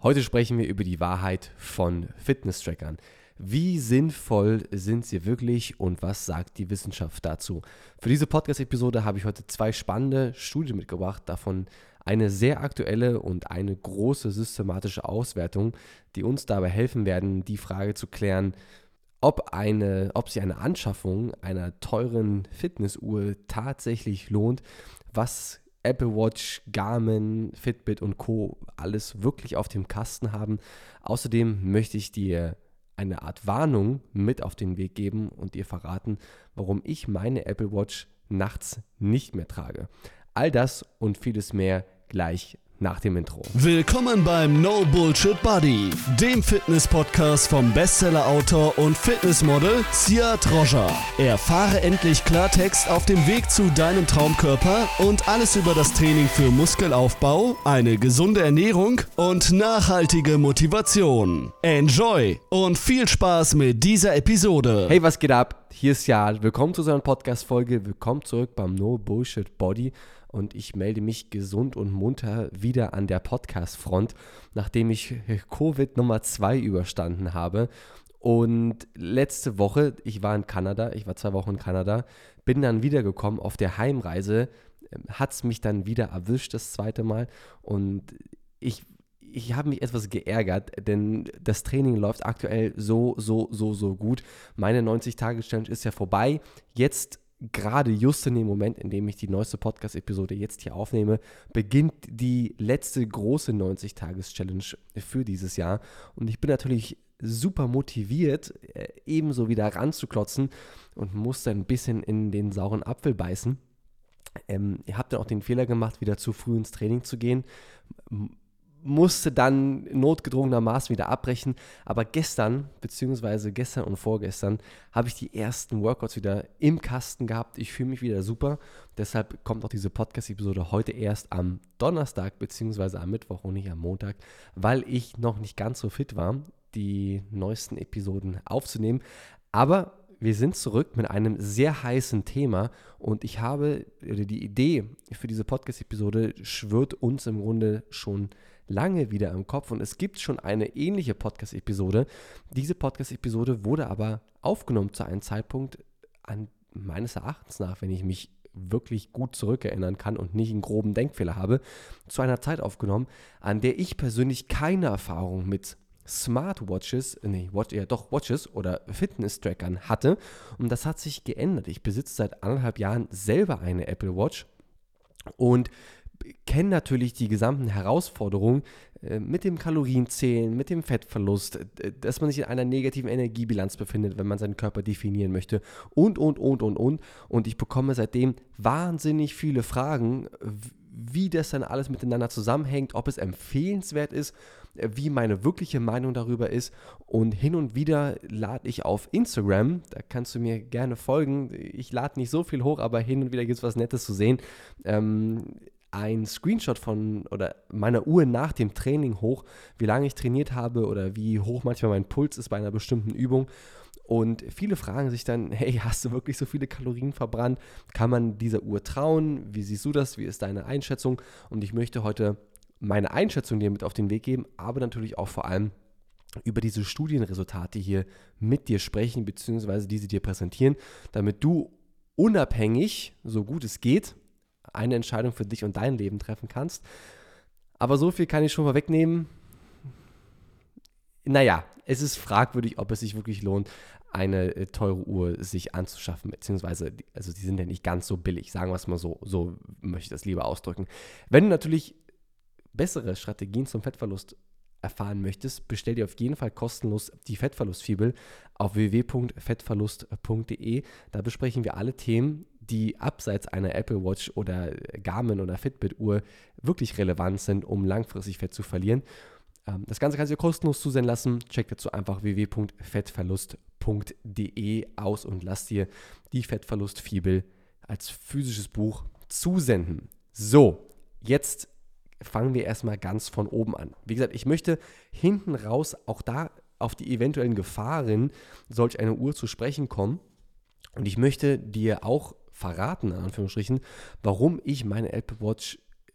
Heute sprechen wir über die Wahrheit von Fitness-Trackern. Wie sinnvoll sind sie wirklich und was sagt die Wissenschaft dazu? Für diese Podcast-Episode habe ich heute 2 spannende Studien mitgebracht, davon eine sehr aktuelle und eine große systematische Auswertung, die uns dabei helfen werden, die Frage zu klären, ob sich eine Anschaffung einer teuren Fitnessuhr tatsächlich lohnt, was Apple Watch, Garmin, Fitbit und Co. alles wirklich auf dem Kasten haben. Außerdem möchte ich dir eine Art Warnung mit auf den Weg geben und dir verraten, warum ich meine Apple Watch nachts nicht mehr trage. All das und vieles mehr gleich nach dem Intro. Willkommen beim No Bullshit Buddy, dem Fitness-Podcast vom Bestseller-Autor und Fitnessmodel Siad Rojha. Erfahre endlich Klartext auf dem Weg zu deinem Traumkörper und alles über das Training für Muskelaufbau, eine gesunde Ernährung und nachhaltige Motivation. Enjoy und viel Spaß mit dieser Episode. Hey, was geht ab? Hier ist Siad. Willkommen zu so einer Podcast-Folge. Willkommen zurück beim No Bullshit Body. Und ich melde mich gesund und munter wieder an der Podcast-Front, nachdem ich Covid Nummer 2 überstanden habe. Und letzte Woche, ich war 2 Wochen in Kanada, bin dann wiedergekommen auf der Heimreise, hat es mich dann wieder erwischt das zweite Mal und ich habe mich etwas geärgert, denn das Training läuft aktuell so gut. Meine 90-Tage-Challenge ist ja vorbei. Jetzt gerade just in dem Moment, in dem ich die neueste Podcast-Episode jetzt hier aufnehme, beginnt die letzte große 90-Tages-Challenge für dieses Jahr. Und ich bin natürlich super motiviert, ebenso wieder ranzuklotzen und muss dann ein bisschen in den sauren Apfel beißen. Ihr habt dann auch den Fehler gemacht, wieder zu früh ins Training zu gehen. Musste dann notgedrungenermaßen wieder abbrechen, aber gestern und vorgestern habe ich die ersten Workouts wieder im Kasten gehabt. Ich fühle mich wieder super, deshalb kommt auch diese Podcast-Episode heute erst am Donnerstag bzw. am Mittwoch und nicht am Montag, weil ich noch nicht ganz so fit war, die neuesten Episoden aufzunehmen, aber wir sind zurück mit einem sehr heißen Thema und die Idee für diese Podcast-Episode schwirrt uns im Grunde schon lange wieder im Kopf und es gibt schon eine ähnliche Podcast-Episode. Diese Podcast-Episode wurde aber aufgenommen zu einem Zeitpunkt, meines Erachtens nach, wenn ich mich wirklich gut zurückerinnern kann und nicht einen groben Denkfehler habe, zu einer Zeit aufgenommen, an der ich persönlich keine Erfahrung mit Watches oder Fitness-Trackern hatte und das hat sich geändert. Ich besitze seit 1,5 Jahren selber eine Apple Watch und kenne natürlich die gesamten Herausforderungen mit dem Kalorienzählen, mit dem Fettverlust, dass man sich in einer negativen Energiebilanz befindet, wenn man seinen Körper definieren möchte und. Und ich bekomme seitdem wahnsinnig viele Fragen, wie das dann alles miteinander zusammenhängt, ob es empfehlenswert ist, wie meine wirkliche Meinung darüber ist. Und hin und wieder lade ich auf Instagram, da kannst du mir gerne folgen, ich lade nicht so viel hoch, aber hin und wieder gibt es was Nettes zu sehen, ein Screenshot von meiner Uhr nach dem Training hoch, wie lange ich trainiert habe oder wie hoch manchmal mein Puls ist bei einer bestimmten Übung. Und viele fragen sich dann, hey, hast du wirklich so viele Kalorien verbrannt? Kann man dieser Uhr trauen? Wie siehst du das? Wie ist deine Einschätzung? Und ich möchte heute meine Einschätzung dir mit auf den Weg geben, aber natürlich auch vor allem über diese Studienresultate hier mit dir sprechen, beziehungsweise diese dir präsentieren, damit du unabhängig, so gut es geht, eine Entscheidung für dich und dein Leben treffen kannst. Aber so viel kann ich schon vorwegnehmen. Naja, es ist fragwürdig, ob es sich wirklich lohnt, eine teure Uhr sich anzuschaffen, beziehungsweise, also die sind ja nicht ganz so billig, sagen wir es mal so möchte ich das lieber ausdrücken. Wenn du natürlich bessere Strategien zum Fettverlust erfahren möchtest, bestell dir auf jeden Fall kostenlos die Fettverlustfibel auf www.fettverlust.de. Da besprechen wir alle Themen, die abseits einer Apple Watch oder Garmin oder Fitbit Uhr wirklich relevant sind, um langfristig Fett zu verlieren. Das Ganze kannst du dir kostenlos zusenden lassen. Check dazu einfach www.fettverlust.de aus und lass dir die Fettverlustfibel als physisches Buch zusenden. So, jetzt fangen wir erstmal ganz von oben an. Wie gesagt, ich möchte hinten raus auch da auf die eventuellen Gefahren solch einer Uhr zu sprechen kommen. Und ich möchte dir auch verraten, in Anführungsstrichen, warum ich meine Apple Watch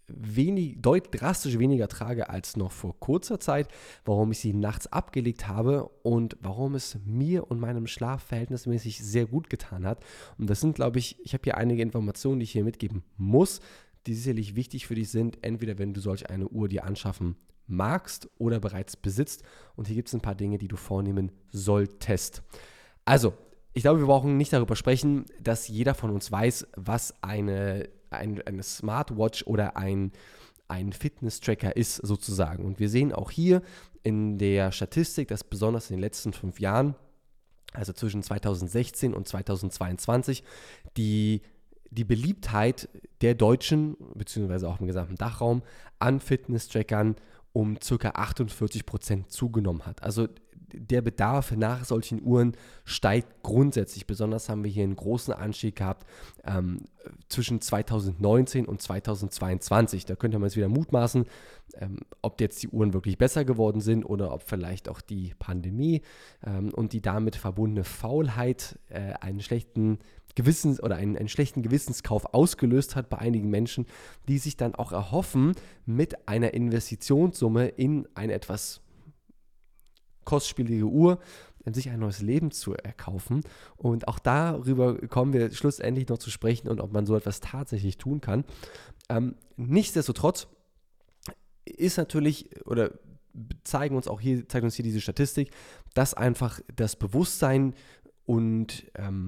drastisch weniger trage als noch vor kurzer Zeit, warum ich sie nachts abgelegt habe und warum es mir und meinem Schlaf verhältnismäßig sehr gut getan hat. Und das sind, glaube ich habe hier einige Informationen, die ich hier mitgeben muss, die sicherlich wichtig für dich sind, entweder wenn du solch eine Uhr dir anschaffen magst oder bereits besitzt. Und hier gibt es ein paar Dinge, die du vornehmen solltest. Also, ich glaube, wir brauchen nicht darüber sprechen, dass jeder von uns weiß, was eine Smartwatch oder ein Fitness-Tracker ist sozusagen. Und wir sehen auch hier in der Statistik, dass besonders in den letzten 5 Jahren, also zwischen 2016 und 2022, die Beliebtheit der Deutschen, beziehungsweise auch im gesamten Dachraum, an Fitness-Trackern um ca. 48% zugenommen hat. Also der Bedarf nach solchen Uhren steigt grundsätzlich. Besonders haben wir hier einen großen Anstieg gehabt zwischen 2019 und 2022. Da könnte man jetzt wieder mutmaßen, ob jetzt die Uhren wirklich besser geworden sind oder ob vielleicht auch die Pandemie und die damit verbundene Faulheit einen schlechten Gewissenskauf ausgelöst hat bei einigen Menschen, die sich dann auch erhoffen, mit einer Investitionssumme in eine etwas kostspielige Uhr sich ein neues Leben zu erkaufen. Und auch darüber kommen wir schlussendlich noch zu sprechen und ob man so etwas tatsächlich tun kann. Nichtsdestotrotz ist natürlich, oder zeigt uns hier diese Statistik, dass einfach das Bewusstsein und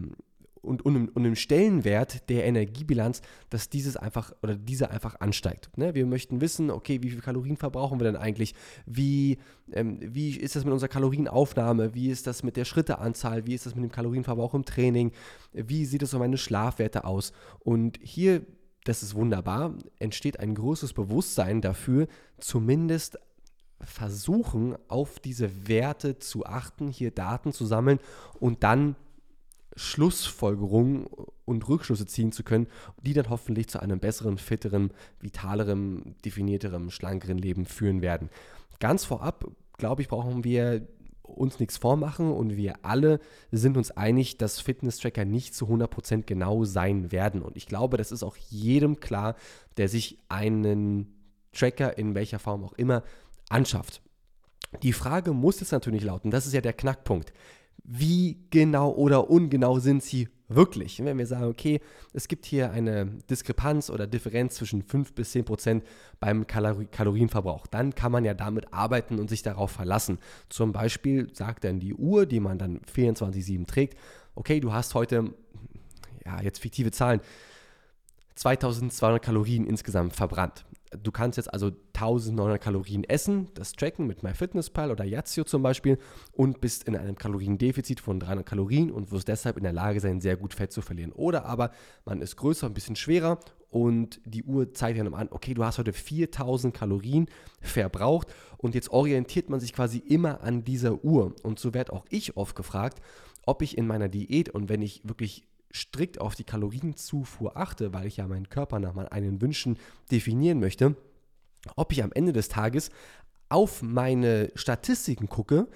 im Stellenwert der Energiebilanz, dass dieser einfach ansteigt. Ne? Wir möchten wissen, okay, wie viel Kalorien verbrauchen wir denn eigentlich? Wie ist das mit unserer Kalorienaufnahme? Wie ist das mit der Schritteanzahl? Wie ist das mit dem Kalorienverbrauch im Training? Wie sieht es um meine Schlafwerte aus? Und hier, das ist wunderbar, entsteht ein großes Bewusstsein dafür, zumindest versuchen, auf diese Werte zu achten, hier Daten zu sammeln und dann Schlussfolgerungen und Rückschlüsse ziehen zu können, die dann hoffentlich zu einem besseren, fitteren, vitaleren, definierteren, schlankeren Leben führen werden. Ganz vorab, glaube ich, brauchen wir uns nichts vormachen und wir alle sind uns einig, dass Fitness-Tracker nicht zu 100% genau sein werden. Und ich glaube, das ist auch jedem klar, der sich einen Tracker in welcher Form auch immer anschafft. Die Frage muss jetzt natürlich lauten, das ist ja der Knackpunkt: Wie genau oder ungenau sind sie wirklich? Wenn wir sagen, okay, es gibt hier eine Diskrepanz oder Differenz zwischen 5 bis 10% beim Kalorienverbrauch, dann kann man ja damit arbeiten und sich darauf verlassen. Zum Beispiel sagt dann die Uhr, die man dann 24/7 trägt, okay, du hast heute, jetzt fiktive Zahlen, 2200 Kalorien insgesamt verbrannt. Du kannst jetzt also 1900 Kalorien essen, das tracken mit MyFitnessPal oder Yazio zum Beispiel, und bist in einem Kaloriendefizit von 300 Kalorien und wirst deshalb in der Lage sein, sehr gut Fett zu verlieren. Oder aber man ist größer, ein bisschen schwerer und die Uhr zeigt einem an, okay, du hast heute 4000 Kalorien verbraucht und jetzt orientiert man sich quasi immer an dieser Uhr. Und so werde auch ich oft gefragt, ob ich in meiner Diät und wenn ich wirklich strikt auf die Kalorienzufuhr achte, weil ich ja meinen Körper nach meinen Wünschen definieren möchte, ob ich am Ende des Tages auf meine Statistiken gucke,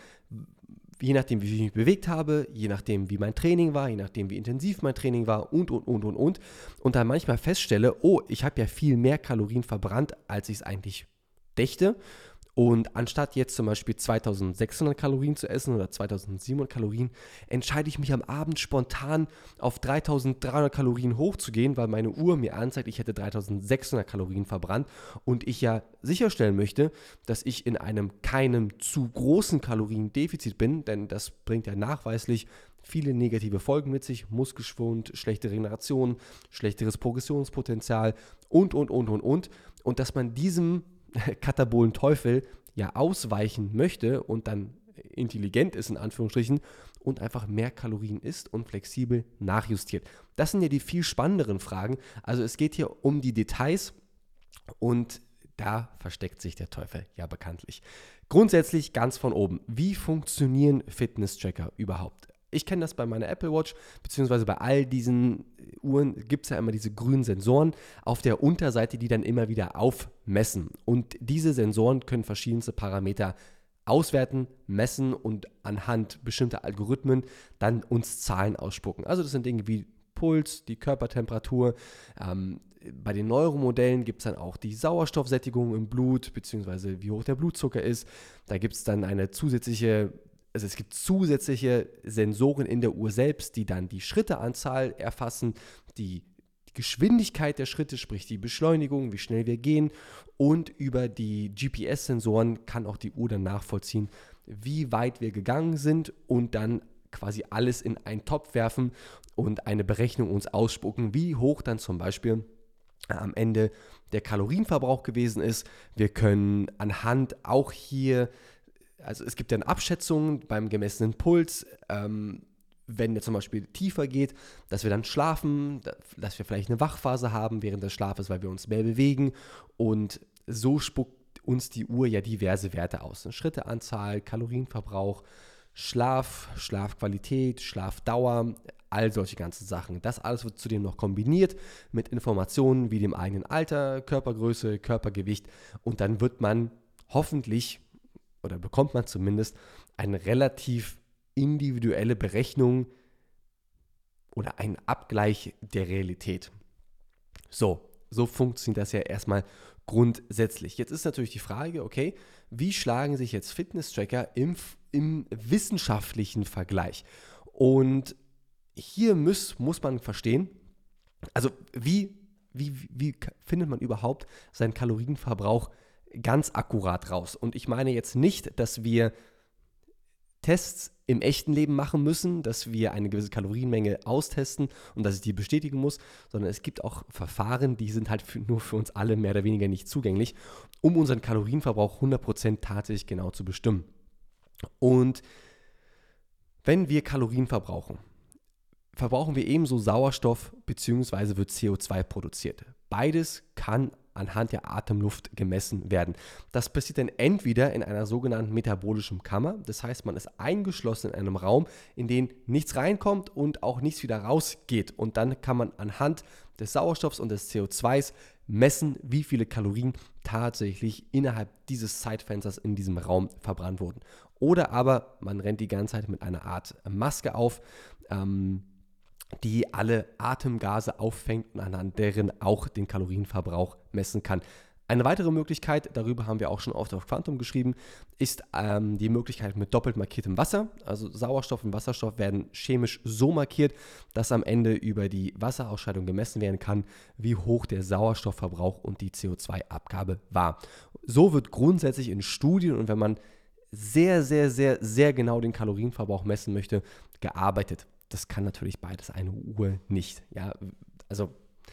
je nachdem, wie ich mich bewegt habe, je nachdem, wie mein Training war, je nachdem, wie intensiv mein Training war und dann manchmal feststelle, oh, ich habe ja viel mehr Kalorien verbrannt, als ich es eigentlich dächte. Und anstatt jetzt zum Beispiel 2600 Kalorien zu essen oder 2700 Kalorien, entscheide ich mich am Abend spontan auf 3300 Kalorien hochzugehen, weil meine Uhr mir anzeigt, ich hätte 3600 Kalorien verbrannt und ich ja sicherstellen möchte, dass ich in keinem zu großen Kaloriendefizit bin, denn das bringt ja nachweislich viele negative Folgen mit sich: Muskelschwund, schlechte Regeneration, schlechteres Progressionspotenzial und. Und dass man diesem katabolen Teufel ja ausweichen möchte und dann intelligent ist, in Anführungsstrichen, und einfach mehr Kalorien isst und flexibel nachjustiert. Das sind ja die viel spannenderen Fragen. Also es geht hier um die Details und da versteckt sich der Teufel ja bekanntlich. Grundsätzlich ganz von oben: Wie funktionieren Fitness-Tracker überhaupt? Ich kenne das bei meiner Apple Watch, beziehungsweise bei all diesen Uhren gibt es ja immer diese grünen Sensoren auf der Unterseite, die dann immer wieder aufmessen. Und diese Sensoren können verschiedenste Parameter auswerten, messen und anhand bestimmter Algorithmen dann uns Zahlen ausspucken. Also das sind Dinge wie Puls, die Körpertemperatur, bei den neueren Modellen gibt es dann auch die Sauerstoffsättigung im Blut, beziehungsweise wie hoch der Blutzucker ist. Da gibt es dann es gibt zusätzliche Sensoren in der Uhr selbst, die dann die Schritteanzahl erfassen, die Geschwindigkeit der Schritte, sprich die Beschleunigung, wie schnell wir gehen, und über die GPS-Sensoren kann auch die Uhr dann nachvollziehen, wie weit wir gegangen sind und dann quasi alles in einen Topf werfen und eine Berechnung uns ausspucken, wie hoch dann zum Beispiel am Ende der Kalorienverbrauch gewesen ist. Wir können anhand auch hier, also es gibt dann Abschätzungen beim gemessenen Puls, wenn der zum Beispiel tiefer geht, dass wir dann schlafen, dass wir vielleicht eine Wachphase haben während des Schlafes, weil wir uns mehr bewegen, und so spuckt uns die Uhr ja diverse Werte aus. Eine Schritteanzahl, Kalorienverbrauch, Schlaf, Schlafqualität, Schlafdauer, all solche ganzen Sachen. Das alles wird zudem noch kombiniert mit Informationen wie dem eigenen Alter, Körpergröße, Körpergewicht, und dann wird man hoffentlich oder bekommt man zumindest eine relativ individuelle Berechnung oder einen Abgleich der Realität. So funktioniert das ja erstmal grundsätzlich. Jetzt ist natürlich die Frage, okay, wie schlagen sich jetzt Fitness-Tracker im wissenschaftlichen Vergleich? Und hier muss man verstehen, also wie findet man überhaupt seinen Kalorienverbrauch ganz akkurat raus? Und ich meine jetzt nicht, dass wir Tests im echten Leben machen müssen, dass wir eine gewisse Kalorienmenge austesten und dass ich die bestätigen muss, sondern es gibt auch Verfahren, die sind halt nur für uns alle mehr oder weniger nicht zugänglich, um unseren Kalorienverbrauch 100% tatsächlich genau zu bestimmen. Und wenn wir Kalorien verbrauchen wir ebenso Sauerstoff bzw. wird CO2 produziert. Beides kann anhand der Atemluft gemessen werden. Das passiert dann entweder in einer sogenannten metabolischen Kammer, das heißt, man ist eingeschlossen in einem Raum, in den nichts reinkommt und auch nichts wieder rausgeht, und dann kann man anhand des Sauerstoffs und des CO2s messen, wie viele Kalorien tatsächlich innerhalb dieses Zeitfensters in diesem Raum verbrannt wurden. Oder aber man rennt die ganze Zeit mit einer Art Maske auf, die alle Atemgase auffängt und anhand deren auch den Kalorienverbrauch messen kann. Eine weitere Möglichkeit, darüber haben wir auch schon oft auf Quantum geschrieben, ist die Möglichkeit mit doppelt markiertem Wasser. Also Sauerstoff und Wasserstoff werden chemisch so markiert, dass am Ende über die Wasserausscheidung gemessen werden kann, wie hoch der Sauerstoffverbrauch und die CO2-Abgabe war. So wird grundsätzlich in Studien, und wenn man sehr, sehr, sehr, sehr genau den Kalorienverbrauch messen möchte, gearbeitet. Das kann natürlich beides eine Uhr nicht. Ja, also,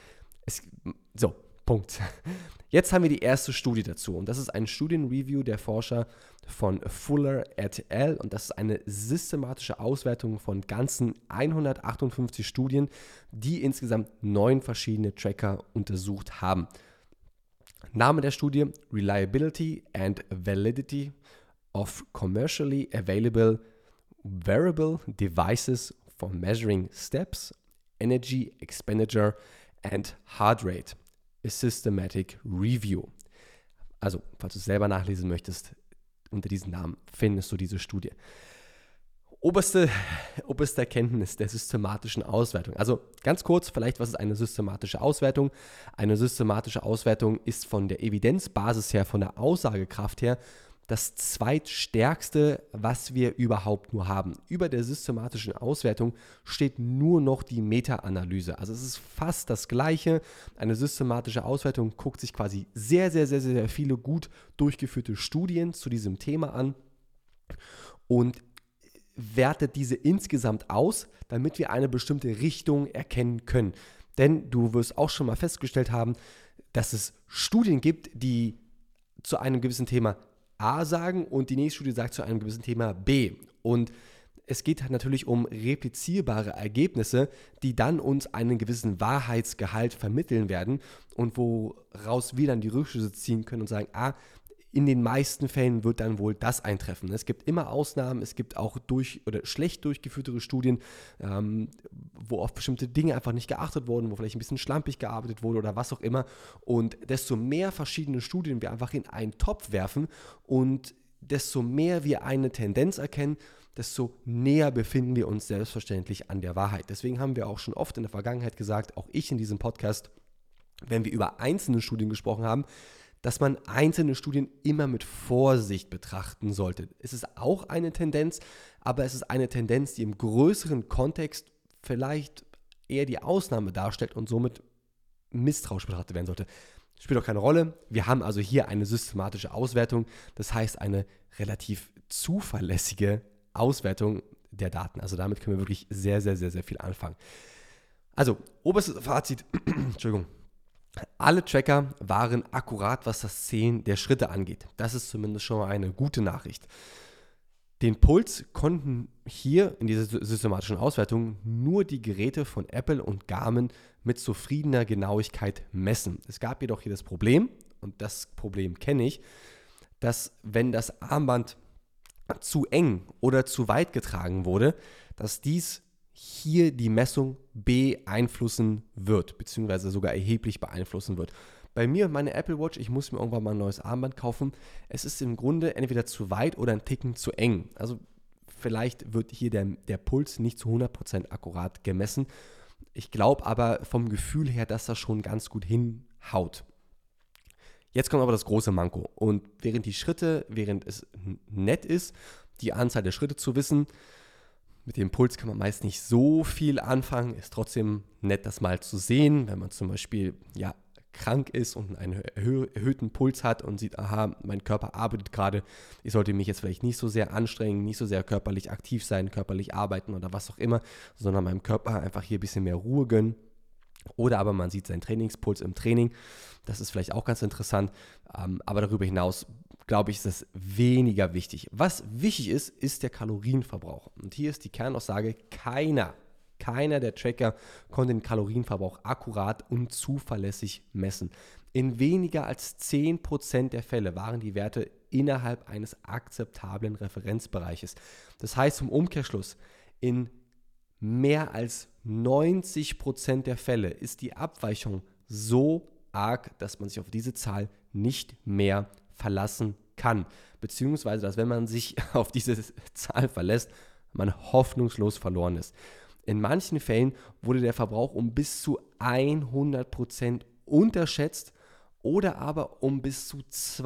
Punkt. Jetzt haben wir die erste Studie dazu, und das ist ein Studienreview der Forscher von Fuller et al. Und das ist eine systematische Auswertung von ganzen 158 Studien, die insgesamt 9 verschiedene Tracker untersucht haben. Name der Studie: Reliability and Validity of Commercially Available Wearable Devices for Measuring Steps, Energy Expenditure and Heart Rate. A Systematic Review. Also, falls du es selber nachlesen möchtest, unter diesem Namen findest du diese Studie. Oberste Erkenntnis der systematischen Auswertung. Also ganz kurz, vielleicht, was ist eine systematische Auswertung? Eine systematische Auswertung ist von der Evidenzbasis her, von der Aussagekraft her, das zweitstärkste, was wir überhaupt nur haben. Über der systematischen Auswertung steht nur noch die Meta-Analyse. Also es ist fast das Gleiche. Eine systematische Auswertung guckt sich quasi sehr, sehr, sehr, sehr viele gut durchgeführte Studien zu diesem Thema an und wertet diese insgesamt aus, damit wir eine bestimmte Richtung erkennen können. Denn du wirst auch schon mal festgestellt haben, dass es Studien gibt, die zu einem gewissen Thema A sagen und die nächste Studie sagt zu einem gewissen Thema B. Und es geht halt natürlich um replizierbare Ergebnisse, die dann uns einen gewissen Wahrheitsgehalt vermitteln werden und woraus wir dann die Rückschlüsse ziehen können und sagen, in den meisten Fällen wird dann wohl das eintreffen. Es gibt immer Ausnahmen, es gibt auch schlecht durchgeführtere Studien, wo auf bestimmte Dinge einfach nicht geachtet wurden, wo vielleicht ein bisschen schlampig gearbeitet wurde oder was auch immer. Und desto mehr verschiedene Studien wir einfach in einen Topf werfen und desto mehr wir eine Tendenz erkennen, desto näher befinden wir uns selbstverständlich an der Wahrheit. Deswegen haben wir auch schon oft in der Vergangenheit gesagt, auch ich in diesem Podcast, wenn wir über einzelne Studien gesprochen haben, dass man einzelne Studien immer mit Vorsicht betrachten sollte. Es ist auch eine Tendenz, aber es ist eine Tendenz, die im größeren Kontext vielleicht eher die Ausnahme darstellt und somit misstrauisch betrachtet werden sollte. Spielt auch keine Rolle. Wir haben also hier eine systematische Auswertung, das heißt eine relativ zuverlässige Auswertung der Daten. Also damit können wir wirklich sehr, sehr, sehr, sehr viel anfangen. Also, oberstes Fazit, Entschuldigung. Alle Tracker waren akkurat, was das Zählen der Schritte angeht. Das ist zumindest schon mal eine gute Nachricht. Den Puls konnten hier in dieser systematischen Auswertung nur die Geräte von Apple und Garmin mit zufriedener Genauigkeit messen. Es gab jedoch hier das Problem, und das Problem kenne ich, dass wenn das Armband zu eng oder zu weit getragen wurde, dass dies hier die Messung beeinflussen wird, beziehungsweise sogar erheblich beeinflussen wird. Bei mir und meiner Apple Watch, ich muss mir irgendwann mal ein neues Armband kaufen, es ist im Grunde entweder zu weit oder ein Ticken zu eng. Also vielleicht wird hier der Puls nicht zu 100% akkurat gemessen. Ich glaube aber vom Gefühl her, dass das schon ganz gut hinhaut. Jetzt kommt aber das große Manko. Und während es nett ist, die Anzahl der Schritte zu wissen, mit dem Puls kann man meist nicht so viel anfangen, ist trotzdem nett, das mal zu sehen, wenn man zum Beispiel krank ist und einen erhöhten Puls hat und sieht, aha, mein Körper arbeitet gerade, ich sollte mich jetzt vielleicht nicht so sehr anstrengen, nicht so sehr körperlich aktiv sein, körperlich arbeiten oder was auch immer, sondern meinem Körper einfach hier ein bisschen mehr Ruhe gönnen. Oder aber man sieht seinen Trainingspuls im Training, das ist vielleicht auch ganz interessant, aber darüber hinaus glaube ich, ist das weniger wichtig. Was wichtig ist, ist der Kalorienverbrauch. Und hier ist die Kernaussage, keiner der Tracker konnte den Kalorienverbrauch akkurat und zuverlässig messen. In weniger als 10% der Fälle waren die Werte innerhalb eines akzeptablen Referenzbereiches. Das heißt im Umkehrschluss, in mehr als 90% der Fälle ist die Abweichung so arg, dass man sich auf diese Zahl nicht mehr verlassen kann. Beziehungsweise, dass wenn man sich auf diese Zahl verlässt, man hoffnungslos verloren ist. In manchen Fällen wurde der Verbrauch um bis zu 100% unterschätzt oder aber um bis zu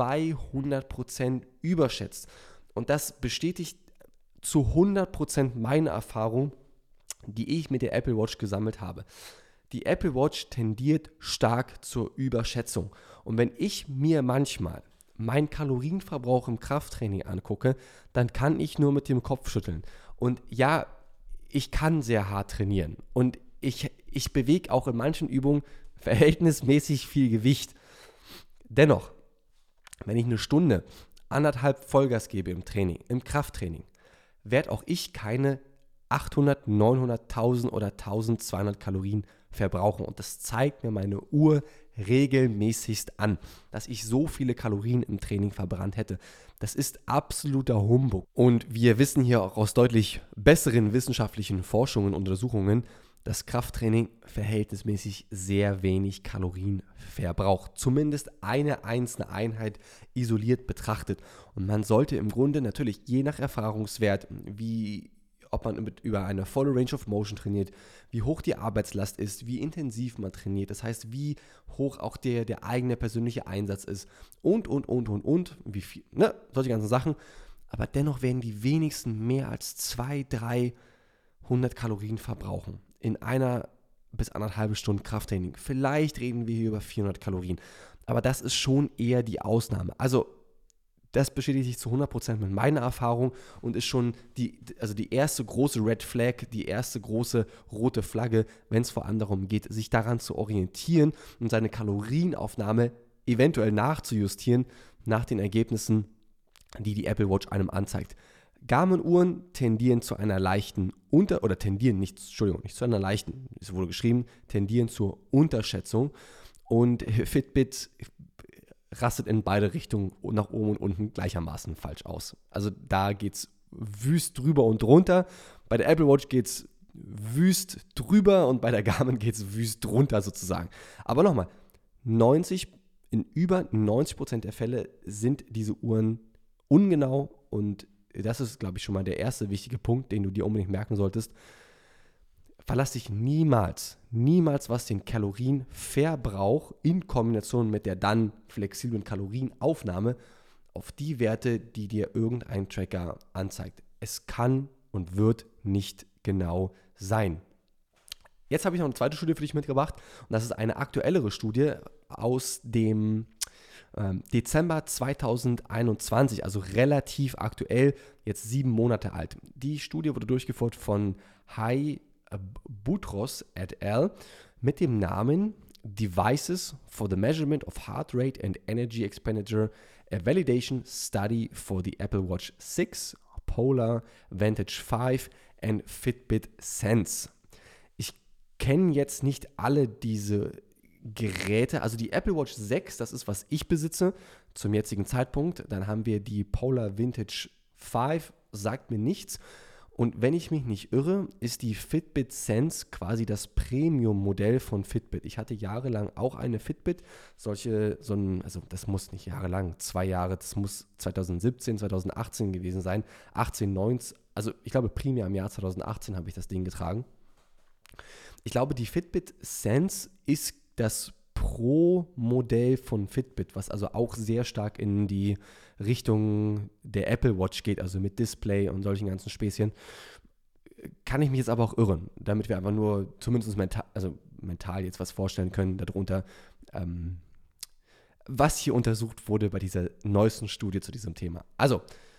200% überschätzt. Und das bestätigt zu 100% meine Erfahrung, die ich mit der Apple Watch gesammelt habe. Die Apple Watch tendiert stark zur Überschätzung. Und wenn ich mir manchmal meinen Kalorienverbrauch im Krafttraining angucke, dann kann ich nur mit dem Kopf schütteln. Und ja, ich kann sehr hart trainieren und ich bewege auch in manchen Übungen verhältnismäßig viel Gewicht. Dennoch, wenn ich eine Stunde 1,5 Vollgas gebe im Krafttraining, werde auch ich keine 800, 900, 1000 oder 1200 Kalorien verbrauchen. Und das zeigt mir meine Uhr regelmäßigst an, dass ich so viele Kalorien im Training verbrannt hätte. Das ist absoluter Humbug. Und wir wissen hier auch aus deutlich besseren wissenschaftlichen Forschungen und Untersuchungen, dass Krafttraining verhältnismäßig sehr wenig Kalorien verbraucht. Zumindest eine einzelne Einheit isoliert betrachtet. Und man sollte im Grunde natürlich je nach Erfahrungswert, ob man über eine volle Range of Motion trainiert, wie hoch die Arbeitslast ist, wie intensiv man trainiert, das heißt, wie hoch auch der eigene persönliche Einsatz ist und, wie viel, solche ganzen Sachen. Aber dennoch werden die wenigsten mehr als 200, 300 Kalorien verbrauchen in 1 bis 1,5 Stunden Krafttraining. Vielleicht reden wir hier über 400 Kalorien, aber das ist schon eher die Ausnahme. Also das bestätigt sich zu 100% mit meiner Erfahrung und ist schon die erste große Red Flag, die erste große rote Flagge, wenn es vor allem darum geht, sich daran zu orientieren und seine Kalorienaufnahme eventuell nachzujustieren nach den Ergebnissen, die Apple Watch einem anzeigt. Garmin-Uhren tendieren zu einer leichten tendieren zur Unterschätzung und Fitbit rastet in beide Richtungen nach oben und unten gleichermaßen falsch aus. Also da geht es wüst drüber und drunter. Bei der Apple Watch geht es wüst drüber und bei der Garmin geht es wüst drunter sozusagen. Aber nochmal, in über 90% der Fälle sind diese Uhren ungenau und das ist, glaube ich, schon mal der erste wichtige Punkt, den du dir unbedingt merken solltest. verlass dich niemals, was den Kalorienverbrauch in Kombination mit der dann flexiblen Kalorienaufnahme auf die Werte, die dir irgendein Tracker anzeigt. Es kann und wird nicht genau sein. Jetzt habe ich noch eine zweite Studie für dich mitgebracht und das ist eine aktuellere Studie aus dem Dezember 2021, also relativ aktuell, jetzt 7 Monate alt. Die Studie wurde durchgeführt von Hai Boutros et al. Mit dem Namen Devices for the Measurement of Heart Rate and Energy Expenditure, a Validation Study for the Apple Watch 6, Polar, Vantage 5 and Fitbit Sense. Ich kenne jetzt nicht alle diese Geräte, also die Apple Watch 6, das ist, was ich besitze zum jetzigen Zeitpunkt. Dann haben wir die Polar Vantage 5, sagt mir nichts. Und wenn ich mich nicht irre, ist die Fitbit Sense quasi das Premium-Modell von Fitbit. Ich hatte jahrelang auch eine Fitbit, also das muss nicht jahrelang, 2 Jahre, das muss 2017, 2018 gewesen sein, 18, 19, also ich glaube primär im Jahr 2018 habe ich das Ding getragen. Ich glaube, die Fitbit Sense ist das Pro-Modell von Fitbit, was also auch sehr stark in die Richtung der Apple Watch geht, also mit Display und solchen ganzen Späßchen. Kann ich mich jetzt aber auch irren, damit wir einfach nur zumindest mental jetzt was vorstellen können darunter, was hier untersucht wurde bei dieser neuesten Studie zu diesem Thema. Also,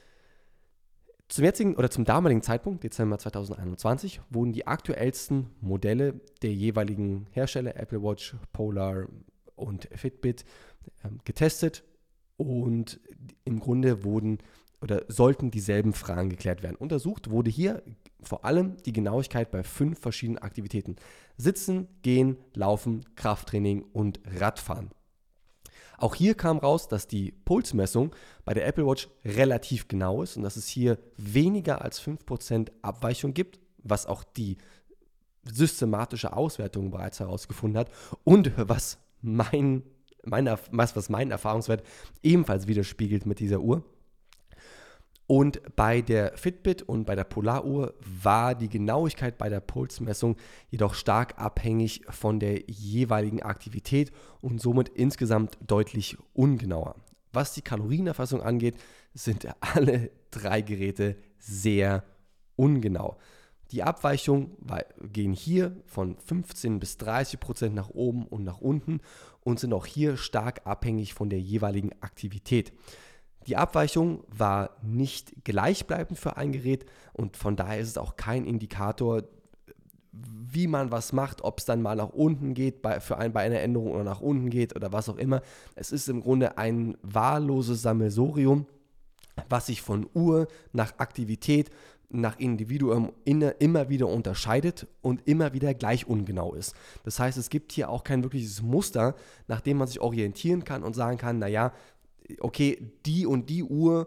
zum damaligen Zeitpunkt, Dezember 2021, wurden die aktuellsten Modelle der jeweiligen Hersteller, Apple Watch, Polar und Fitbit, getestet und im Grunde sollten dieselben Fragen geklärt werden. Untersucht wurde hier vor allem die Genauigkeit bei 5 verschiedenen Aktivitäten. Sitzen, Gehen, Laufen, Krafttraining und Radfahren. Auch hier kam raus, dass die Pulsmessung bei der Apple Watch relativ genau ist und dass es hier weniger als 5% Abweichung gibt, was auch die systematische Auswertung bereits herausgefunden hat und was mein Erfahrungswert ebenfalls widerspiegelt mit dieser Uhr. Und bei der Fitbit und bei der Polaruhr war die Genauigkeit bei der Pulsmessung jedoch stark abhängig von der jeweiligen Aktivität und somit insgesamt deutlich ungenauer. Was die Kalorienerfassung angeht, sind alle 3 Geräte sehr ungenau. Die Abweichungen gehen hier von 15 bis 30% nach oben und nach unten und sind auch hier stark abhängig von der jeweiligen Aktivität. Die Abweichung war nicht gleichbleibend für ein Gerät und von daher ist es auch kein Indikator, wie man was macht, ob es dann mal nach unten geht bei einer Änderung oder nach unten geht oder was auch immer. Es ist im Grunde ein wahlloses Sammelsurium, was sich von Uhr nach Aktivität, nach Individuum immer wieder unterscheidet und immer wieder gleich ungenau ist. Das heißt, es gibt hier auch kein wirkliches Muster, nach dem man sich orientieren kann und sagen kann, naja, okay, die und die Uhr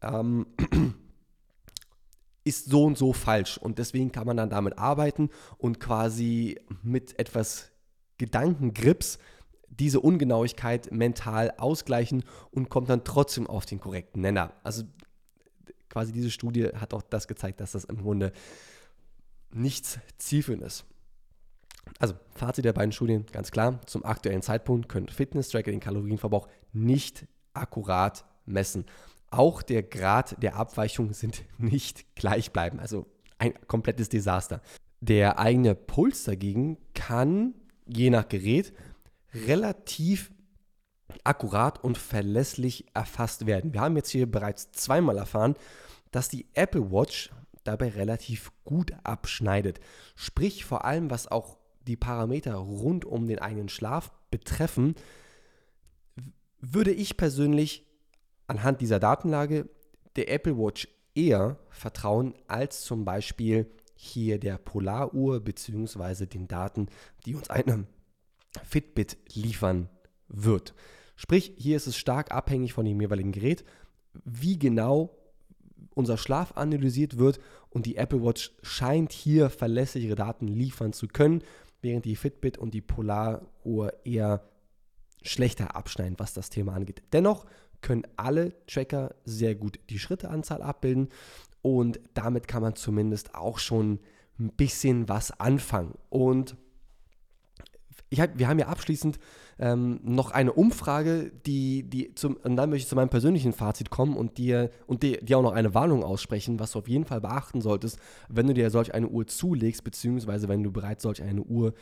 ist so und so falsch und deswegen kann man dann damit arbeiten und quasi mit etwas Gedankengrips diese Ungenauigkeit mental ausgleichen und kommt dann trotzdem auf den korrekten Nenner. Also quasi diese Studie hat auch das gezeigt, dass das im Grunde nichts zielführend ist. Also Fazit der beiden Studien, ganz klar, zum aktuellen Zeitpunkt können Fitness-Tracker den Kalorienverbrauch nicht akkurat messen. Auch der Grad der Abweichung sind nicht gleichbleibend, also ein komplettes Desaster. Der eigene Puls dagegen kann, je nach Gerät, relativ akkurat und verlässlich erfasst werden. Wir haben jetzt hier bereits 2-mal erfahren, dass die Apple Watch dabei relativ gut abschneidet. Sprich, vor allem was auch die Parameter rund um den eigenen Schlaf betreffen, würde ich persönlich anhand dieser Datenlage der Apple Watch eher vertrauen als zum Beispiel hier der Polaruhr bzw. den Daten, die uns eine Fitbit liefern wird. Sprich, hier ist es stark abhängig von dem jeweiligen Gerät, wie genau unser Schlaf analysiert wird und die Apple Watch scheint hier verlässlichere Daten liefern zu können, während die Fitbit und die Polaruhr eher schlechter abschneiden, was das Thema angeht. Dennoch können alle Tracker sehr gut die Schritteanzahl abbilden und damit kann man zumindest auch schon ein bisschen was anfangen. Und wir haben ja abschließend noch eine Umfrage, und dann möchte ich zu meinem persönlichen Fazit kommen und dir auch noch eine Warnung aussprechen, was du auf jeden Fall beachten solltest, wenn du dir solch eine Uhr zulegst, beziehungsweise wenn du bereits solch eine Uhr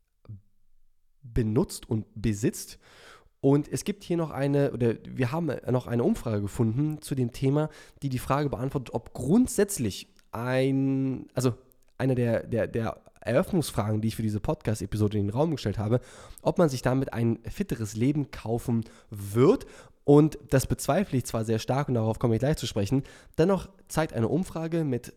benutzt und besitzt. Und es gibt hier wir haben noch eine Umfrage gefunden zu dem Thema, die Frage beantwortet, ob grundsätzlich eine der Eröffnungsfragen, die ich für diese Podcast-Episode in den Raum gestellt habe, ob man sich damit ein fitteres Leben kaufen wird. Und das bezweifle ich zwar sehr stark und darauf komme ich gleich zu sprechen. Dennoch zeigt eine Umfrage mit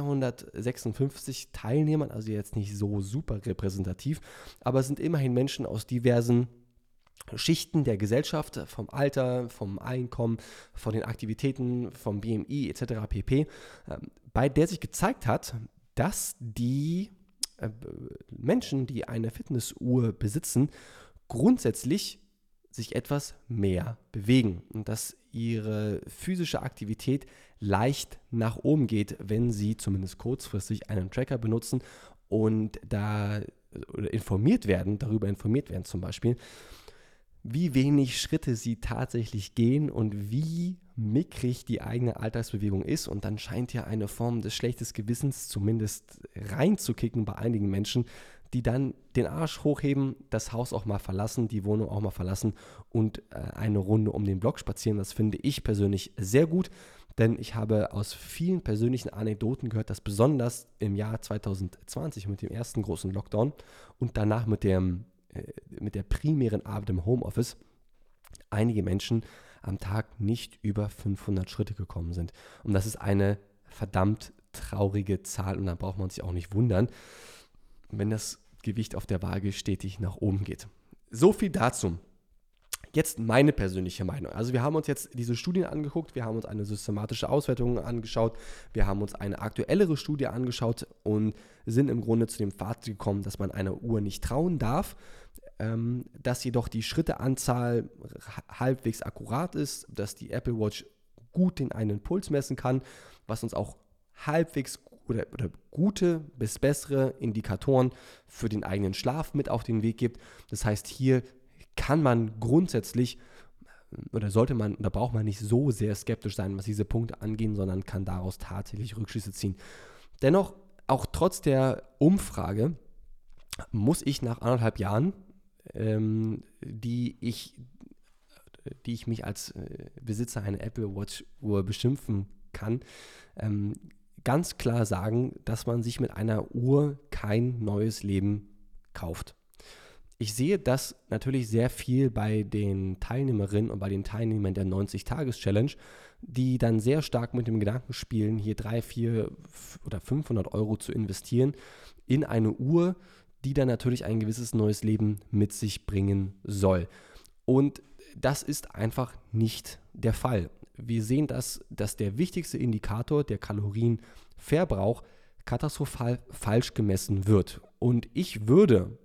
256 Teilnehmern, also jetzt nicht so super repräsentativ, aber es sind immerhin Menschen aus diversen Schichten der Gesellschaft, vom Alter, vom Einkommen, von den Aktivitäten, vom BMI etc. pp., bei der sich gezeigt hat, dass die Menschen, die eine Fitnessuhr besitzen, grundsätzlich sich etwas mehr bewegen und dass ihre physische Aktivität leicht nach oben geht, wenn sie zumindest kurzfristig einen Tracker benutzen und darüber informiert werden zum Beispiel, wie wenig Schritte sie tatsächlich gehen und wie mickrig die eigene Alltagsbewegung ist. Und dann scheint ja eine Form des schlechtes Gewissens zumindest reinzukicken bei einigen Menschen, die dann den Arsch hochheben, das Haus auch mal verlassen, die Wohnung auch mal verlassen und eine Runde um den Block spazieren. Das finde ich persönlich sehr gut, denn ich habe aus vielen persönlichen Anekdoten gehört, dass besonders im Jahr 2020 mit dem ersten großen Lockdown und danach mit der primären Arbeit im Homeoffice einige Menschen am Tag nicht über 500 Schritte gekommen sind. Und das ist eine verdammt traurige Zahl und da braucht man sich auch nicht wundern, wenn das Gewicht auf der Waage stetig nach oben geht. So viel dazu. Jetzt meine persönliche Meinung. Also wir haben uns jetzt diese Studien angeguckt, wir haben uns eine systematische Auswertung angeschaut, wir haben uns eine aktuellere Studie angeschaut und sind im Grunde zu dem Fazit gekommen, dass man einer Uhr nicht trauen darf, dass jedoch die Schritteanzahl halbwegs akkurat ist, dass die Apple Watch gut den eigenen Puls messen kann, was uns auch halbwegs oder gute bis bessere Indikatoren für den eigenen Schlaf mit auf den Weg gibt. Das heißt, hier kann man grundsätzlich oder braucht man nicht so sehr skeptisch sein, was diese Punkte angehen, sondern kann daraus tatsächlich Rückschlüsse ziehen. Dennoch, auch trotz der Umfrage, muss ich nach 1,5 Jahren, die ich mich als Besitzer einer Apple Watch Uhr beschimpfen kann, ganz klar sagen, dass man sich mit einer Uhr kein neues Leben kauft. Ich sehe das natürlich sehr viel bei den Teilnehmerinnen und bei den Teilnehmern der 90-Tages-Challenge, die dann sehr stark mit dem Gedanken spielen, hier 300, 400 oder 500 Euro zu investieren in eine Uhr, die dann natürlich ein gewisses neues Leben mit sich bringen soll. Und das ist einfach nicht der Fall. Wir sehen, dass der wichtigste Indikator, der Kalorienverbrauch, katastrophal falsch gemessen wird. Und ich würde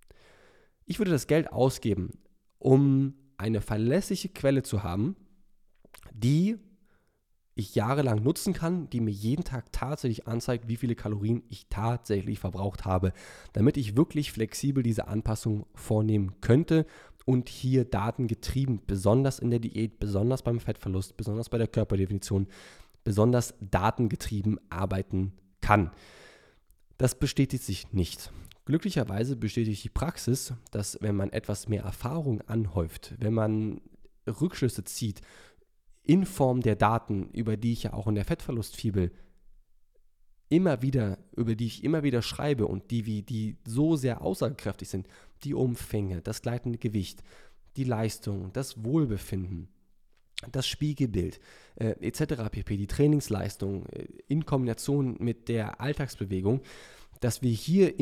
das Geld ausgeben, um eine verlässliche Quelle zu haben, die ich jahrelang nutzen kann, die mir jeden Tag tatsächlich anzeigt, wie viele Kalorien ich tatsächlich verbraucht habe, damit ich wirklich flexibel diese Anpassung vornehmen könnte und hier datengetrieben, besonders in der Diät, besonders beim Fettverlust, besonders bei der Körperdefinition, besonders datengetrieben arbeiten kann. Das bestätigt sich nicht. Glücklicherweise bestätigt die Praxis, dass wenn man etwas mehr Erfahrung anhäuft, wenn man Rückschlüsse zieht in Form der Daten, über die ich ja auch in der Fettverlustfibel über die ich immer wieder schreibe und die so sehr aussagekräftig sind, die Umfänge, das gleitende Gewicht, die Leistung, das Wohlbefinden, das Spiegelbild etc. pp., die Trainingsleistung in Kombination mit der Alltagsbewegung, dass wir hier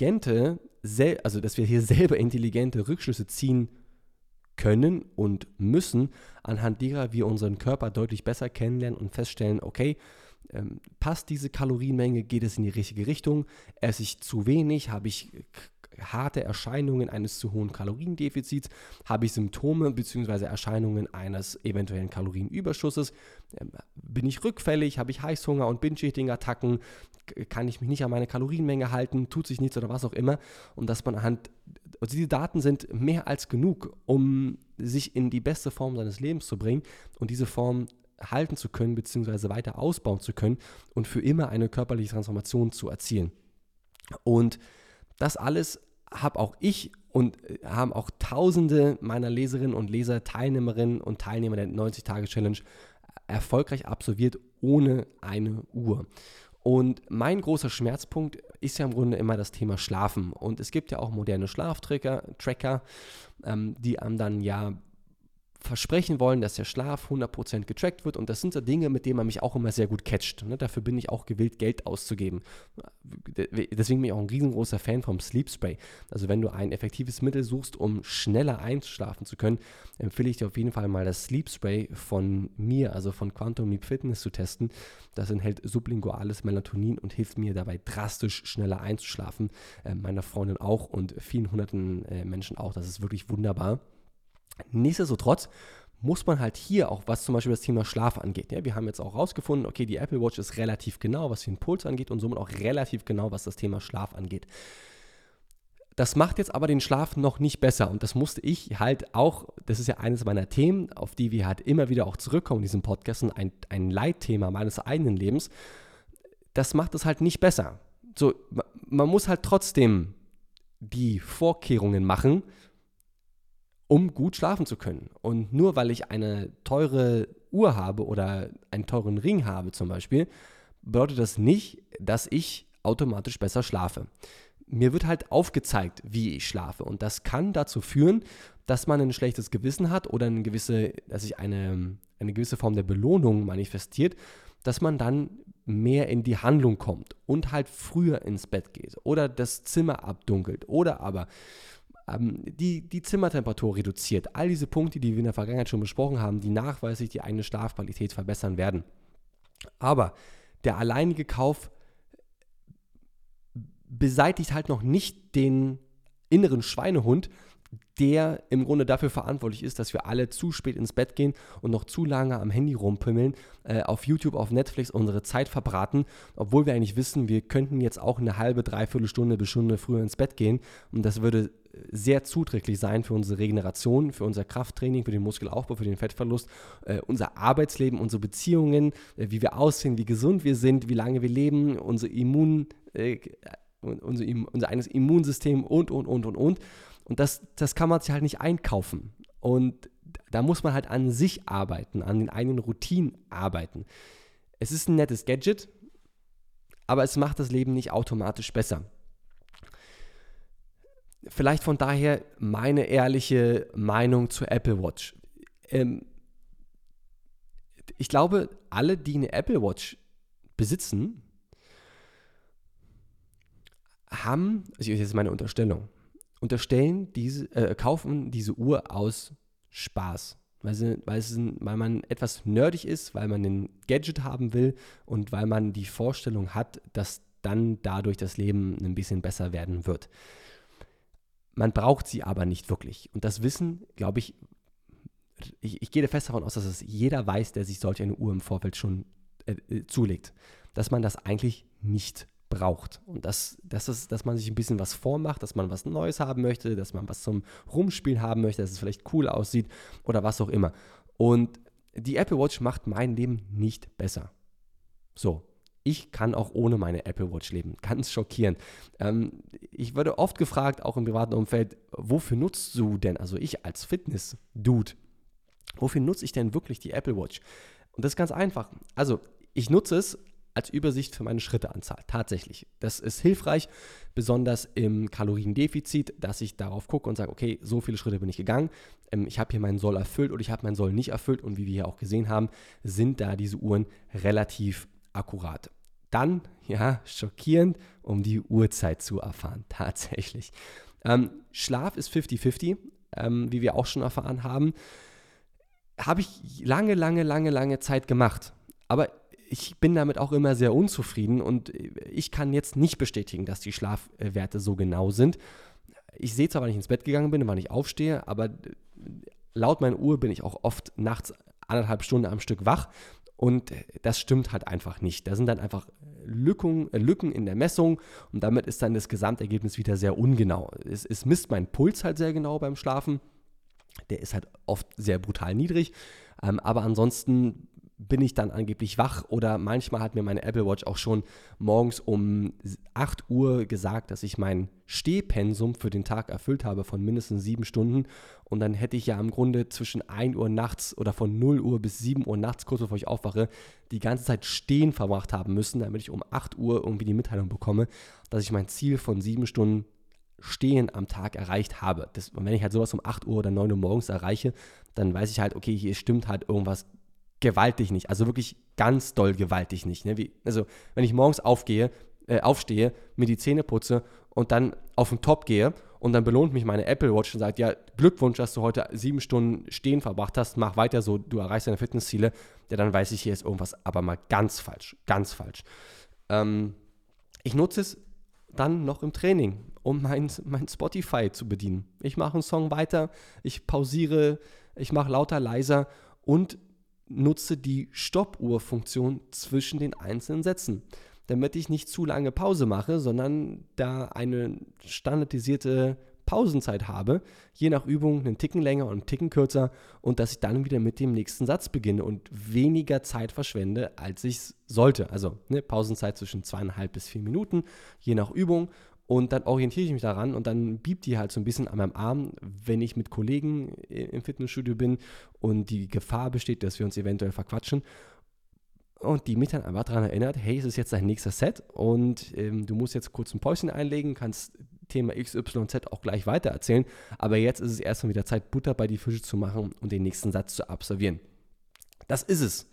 selber intelligente Rückschlüsse ziehen können und müssen, anhand derer wir unseren Körper deutlich besser kennenlernen und feststellen, okay, passt diese Kalorienmenge, geht es in die richtige Richtung, esse ich zu wenig, habe ich harte Erscheinungen eines zu hohen Kaloriendefizits? Habe ich Symptome bzw. Erscheinungen eines eventuellen Kalorienüberschusses? Bin ich rückfällig? Habe ich Heißhunger und Binge-Eating-Attacken? Kann ich mich nicht an meine Kalorienmenge halten? Tut sich nichts oder was auch immer? Und dass man also diese Daten sind mehr als genug, um sich in die beste Form seines Lebens zu bringen und diese Form halten zu können bzw. weiter ausbauen zu können und für immer eine körperliche Transformation zu erzielen. Und das alles habe auch ich und haben auch Tausende meiner Leserinnen und Leser, Teilnehmerinnen und Teilnehmer der 90-Tage-Challenge erfolgreich absolviert ohne eine Uhr. Und mein großer Schmerzpunkt ist ja im Grunde immer das Thema Schlafen. Und es gibt ja auch moderne Schlaftracker, die einem dann ja versprechen wollen, dass der Schlaf 100% getrackt wird. Und das sind so Dinge, mit denen man mich auch immer sehr gut catcht. Ne? Dafür bin ich auch gewillt, Geld auszugeben. Deswegen bin ich auch ein riesengroßer Fan vom Sleep Spray. Also wenn du ein effektives Mittel suchst, um schneller einschlafen zu können, empfehle ich dir auf jeden Fall mal das Sleep Spray von mir, also von Quantum Leap Fitness zu testen. Das enthält sublinguales Melatonin und hilft mir dabei drastisch schneller einzuschlafen. Meiner Freundin auch und vielen hunderten Menschen auch. Das ist wirklich wunderbar. Nichtsdestotrotz muss man halt hier auch, was zum Beispiel das Thema Schlaf angeht. Ja, wir haben jetzt auch rausgefunden, okay, die Apple Watch ist relativ genau, was den Puls angeht und somit auch relativ genau, was das Thema Schlaf angeht. Das macht jetzt aber den Schlaf noch nicht besser und das musste ich halt auch, das ist ja eines meiner Themen, auf die wir halt immer wieder auch zurückkommen in diesem Podcast, ein Leitthema meines eigenen Lebens. Das macht es halt nicht besser. So, man muss halt trotzdem die Vorkehrungen machen, um gut schlafen zu können. Und nur weil ich eine teure Uhr habe oder einen teuren Ring habe zum Beispiel, bedeutet das nicht, dass ich automatisch besser schlafe. Mir wird halt aufgezeigt, wie ich schlafe. Und das kann dazu führen, dass man ein schlechtes Gewissen hat oder dass sich eine gewisse Form der Belohnung manifestiert, dass man dann mehr in die Handlung kommt und halt früher ins Bett geht oder das Zimmer abdunkelt oder aber die Zimmertemperatur reduziert. All diese Punkte, die wir in der Vergangenheit schon besprochen haben, die nachweislich die eigene Schlafqualität verbessern werden. Aber der alleinige Kauf beseitigt halt noch nicht den inneren Schweinehund, der im Grunde dafür verantwortlich ist, dass wir alle zu spät ins Bett gehen und noch zu lange am Handy rumpimmeln, auf YouTube, auf Netflix unsere Zeit verbraten, obwohl wir eigentlich wissen, wir könnten jetzt auch eine halbe, dreiviertel Stunde bis Stunde früher ins Bett gehen und das würde sehr zuträglich sein für unsere Regeneration, für unser Krafttraining, für den Muskelaufbau, für den Fettverlust, unser Arbeitsleben, unsere Beziehungen, wie wir aussehen, wie gesund wir sind, wie lange wir leben, unser eigenes Immunsystem und. Und das kann man sich halt nicht einkaufen. Und da muss man halt an sich arbeiten, an den eigenen Routinen arbeiten. Es ist ein nettes Gadget, aber es macht das Leben nicht automatisch besser. Vielleicht von daher meine ehrliche Meinung zur Apple Watch. Ich glaube, alle, die eine Apple Watch besitzen, haben, also das ist meine Unterstellung, kaufen diese Uhr aus Spaß, weil man etwas nerdig ist, weil man ein Gadget haben will und weil man die Vorstellung hat, dass dann dadurch das Leben ein bisschen besser werden wird. Man braucht sie aber nicht wirklich. Und das Wissen, glaube ich gehe fest davon aus, dass es jeder weiß, der sich solch eine Uhr im Vorfeld schon zulegt, dass man das eigentlich nicht braucht. Und dass man sich ein bisschen was vormacht, dass man was Neues haben möchte, dass man was zum Rumspielen haben möchte, dass es vielleicht cool aussieht oder was auch immer. Und die Apple Watch macht mein Leben nicht besser. So, ich kann auch ohne meine Apple Watch leben. Ganz schockierend. Ich werde oft gefragt, auch im privaten Umfeld, wofür nutzt du denn, also ich als Fitness-Dude, wofür nutze ich denn wirklich die Apple Watch? Und das ist ganz einfach. Also, ich nutze es als Übersicht für meine Schritteanzahl, tatsächlich. Das ist hilfreich, besonders im Kaloriendefizit, dass ich darauf gucke und sage, okay, so viele Schritte bin ich gegangen, ich habe hier meinen Soll erfüllt oder ich habe meinen Soll nicht erfüllt und wie wir hier auch gesehen haben, sind da diese Uhren relativ akkurat. Dann, ja, schockierend, um die Uhrzeit zu erfahren, tatsächlich. Schlaf ist 50-50, wie wir auch schon erfahren haben. Habe ich lange Zeit gemacht, aber ich bin damit auch immer sehr unzufrieden und ich kann jetzt nicht bestätigen, dass die Schlafwerte so genau sind. Ich sehe zwar, wann ich ins Bett gegangen bin, wann ich aufstehe, aber laut meiner Uhr bin ich auch oft nachts 1,5 Stunden am Stück wach und das stimmt halt einfach nicht. Da sind dann einfach Lücken in der Messung und damit ist dann das Gesamtergebnis wieder sehr ungenau. Es misst meinen Puls halt sehr genau beim Schlafen. Der ist halt oft sehr brutal niedrig, aber ansonsten bin ich dann angeblich wach oder manchmal hat mir meine Apple Watch auch schon morgens um 8 Uhr gesagt, dass ich mein Stehpensum für den Tag erfüllt habe von mindestens 7 Stunden und dann hätte ich ja im Grunde zwischen 1 Uhr nachts oder von 0 Uhr bis 7 Uhr nachts, kurz bevor ich aufwache, die ganze Zeit stehen verbracht haben müssen, damit ich um 8 Uhr irgendwie die Mitteilung bekomme, dass ich mein Ziel von 7 Stunden Stehen am Tag erreicht habe. Und wenn ich halt sowas um 8 Uhr oder 9 Uhr morgens erreiche, dann weiß ich halt, okay, hier stimmt halt irgendwas gewaltig nicht. Also wirklich ganz doll gewaltig nicht. Ne? Also wenn ich morgens aufstehe, mir die Zähne putze und dann auf den Top gehe und dann belohnt mich meine Apple Watch und sagt, ja, Glückwunsch, dass du heute 7 Stunden stehen verbracht hast, mach weiter so, du erreichst deine Fitnessziele, ja, dann weiß ich, hier ist irgendwas aber mal ganz falsch, ganz falsch. Ich nutze es dann noch im Training, um mein Spotify zu bedienen. Ich mache einen Song weiter, ich pausiere, ich mache lauter, leiser und nutze die Stoppuhr-Funktion zwischen den einzelnen Sätzen, damit ich nicht zu lange Pause mache, sondern da eine standardisierte Pausenzeit habe, je nach Übung einen Ticken länger und einen Ticken kürzer und dass ich dann wieder mit dem nächsten Satz beginne und weniger Zeit verschwende, als ich es sollte. Also Pausenzeit zwischen 2,5 bis 4 Minuten, je nach Übung. Und dann orientiere ich mich daran und dann biebt die halt so ein bisschen an meinem Arm, wenn ich mit Kollegen im Fitnessstudio bin und die Gefahr besteht, dass wir uns eventuell verquatschen. Und die mich dann einfach daran erinnert, hey, es ist jetzt dein nächster Set und du musst jetzt kurz ein Päuschen einlegen, kannst Thema XYZ auch gleich weiter erzählen, aber jetzt ist es erstmal wieder Zeit, Butter bei die Fische zu machen und den nächsten Satz zu absolvieren. Das ist es.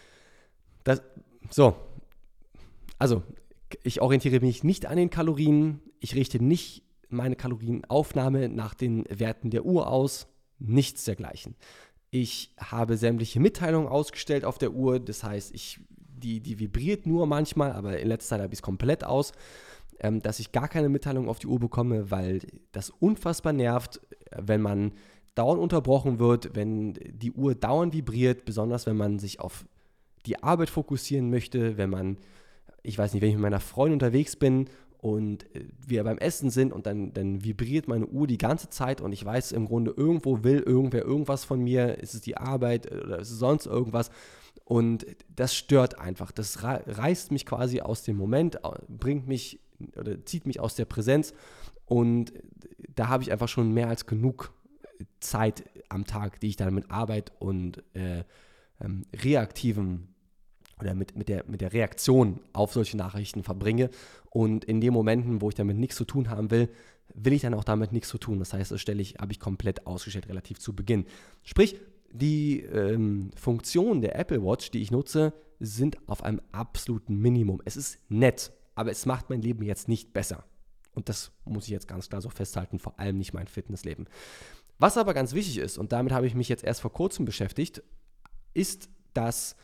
Also, ich orientiere mich nicht an den Kalorien, ich richte nicht meine Kalorienaufnahme nach den Werten der Uhr aus, nichts dergleichen. Ich habe sämtliche Mitteilungen ausgestellt auf der Uhr, das heißt, die vibriert nur manchmal, aber in letzter Zeit habe ich es komplett aus, dass ich gar keine Mitteilung auf die Uhr bekomme, weil das unfassbar nervt, wenn man dauernd unterbrochen wird, wenn die Uhr dauernd vibriert, besonders wenn man sich auf die Arbeit fokussieren möchte, wenn ich mit meiner Freundin unterwegs bin und wir beim Essen sind und dann vibriert meine Uhr die ganze Zeit und ich weiß im Grunde, irgendwo will irgendwer irgendwas von mir, ist es die Arbeit oder ist es sonst irgendwas und das stört einfach, das reißt mich quasi aus dem Moment, bringt mich oder zieht mich aus der Präsenz und da habe ich einfach schon mehr als genug Zeit am Tag, die ich dann mit Arbeit und reaktiven oder mit der Reaktion auf solche Nachrichten verbringe und in den Momenten, wo ich damit nichts zu tun haben will, will ich dann auch damit nichts zu tun. Das heißt, das habe ich komplett ausgestellt relativ zu Beginn. Sprich, die Funktionen der Apple Watch, die ich nutze, sind auf einem absoluten Minimum. Es ist nett, aber es macht mein Leben jetzt nicht besser. Und das muss ich jetzt ganz klar so festhalten, vor allem nicht mein Fitnessleben. Was aber ganz wichtig ist, und damit habe ich mich jetzt erst vor kurzem beschäftigt, ist, dass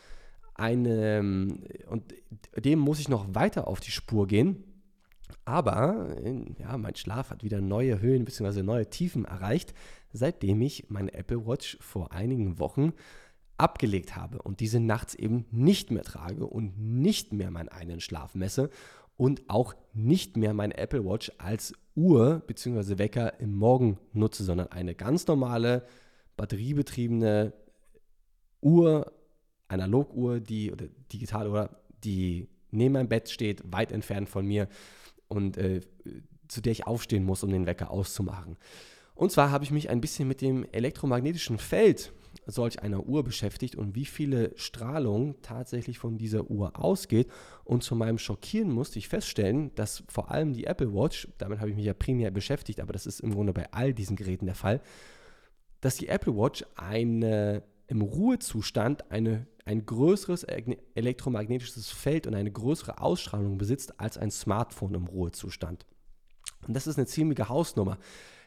und dem muss ich noch weiter auf die Spur gehen, aber mein Schlaf hat wieder neue Höhen bzw. neue Tiefen erreicht, seitdem ich meine Apple Watch vor einigen Wochen abgelegt habe und diese nachts eben nicht mehr trage und nicht mehr meinen eigenen Schlaf messe und auch nicht mehr meine Apple Watch als Uhr bzw. Wecker im Morgen nutze, sondern eine ganz normale, batteriebetriebene Uhr, Analoguhr, oder Digitaluhr, die neben meinem Bett steht, weit entfernt von mir und zu der ich aufstehen muss, um den Wecker auszumachen. Und zwar habe ich mich ein bisschen mit dem elektromagnetischen Feld solch einer Uhr beschäftigt und wie viele Strahlung tatsächlich von dieser Uhr ausgeht. Und zu meinem Schockieren musste ich feststellen, dass vor allem die Apple Watch, damit habe ich mich ja primär beschäftigt, aber das ist im Grunde bei all diesen Geräten der Fall, dass die Apple Watch im Ruhezustand ein größeres elektromagnetisches Feld und eine größere Ausstrahlung besitzt als ein Smartphone im Ruhezustand. Und das ist eine ziemliche Hausnummer.